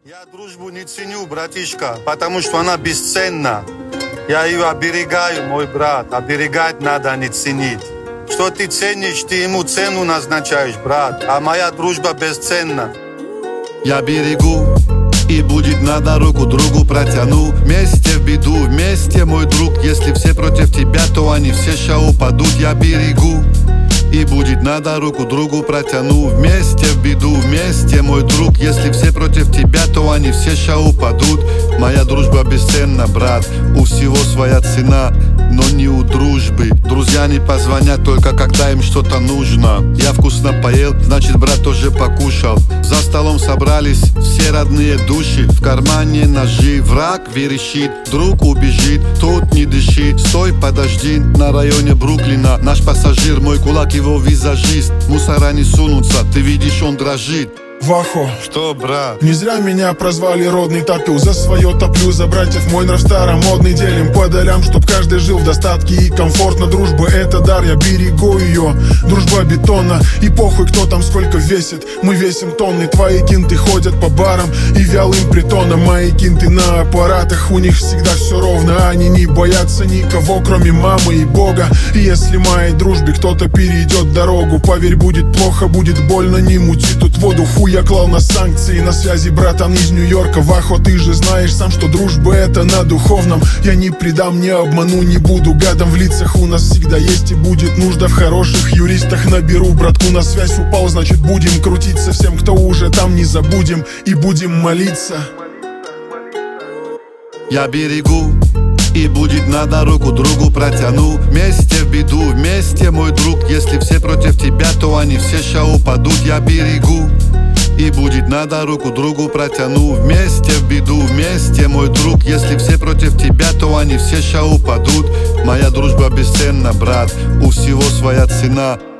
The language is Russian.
Я дружбу не ценю, братишка, потому что она бесценна. Я ее оберегаю, мой брат. Оберегать надо, а не ценить. Что ты ценишь, ты ему цену назначаешь, брат. А моя дружба бесценна. Я берегу, и будет надо, руку другу протяну. Вместе в беду, вместе, мой друг. Если все против тебя, то они все ща упадут. Я берегу, и будет надо, руку другу протяну. Вместе в беду, вместе, мой друг. Если все против тебя, то они все ща упадут. Моя дружба бесценна, брат. У всего своя цена, но не у дружбы. Друзья не позвонят только когда им что-то нужно. Я вкусно поел, значит брат тоже покушал. За столом собрались все родные души. В кармане ножи, враг верещит, друг убежит, тут не дыши. Стой, подожди, на районе Бруклина наш пассажир, мой кулак, его визажист. Мусора не сунутся, ты видишь, он дрожит. Вахо, Что, брат? не зря меня прозвали родный топил. За свое топлю, за братьев мой нрав старомодный. Делим по долям, чтоб каждый жил в достатке и комфортно. Дружба — это дар, я берегу ее. Дружба бетонна, и похуй кто там сколько весит. Мы весим тонны, твои кинты ходят по барам и вялым притонам. Мои кинты на аппаратах, у них всегда все ровно. Они не боятся никого, кроме мамы и Бога. И если моей дружбе кто-то перейдет дорогу, поверь, будет плохо, будет больно, не мути тут воду. Хуй я клал на санкции, на связи братан из Нью-Йорка. Вахо, ты же знаешь сам, что дружба это на духовном. Я не предам, не обману, не буду гадом. В лицах у нас всегда есть и будет нужда в хороших юристах. Наберу братку, на связь упал, значит будем крутиться. Всем, кто уже там, не забудем и будем молиться. Я берегу, и будет надо, руку другу протяну. Вместе в беду, вместе, мой друг. Если все против тебя, то они все ща упадут. Я берегу, и будет надо, руку другу протяну. Вместе в беду, вместе, мой друг. Если все против тебя, то они все ща упадут. Моя дружба бесценна, брат. У всего своя цена,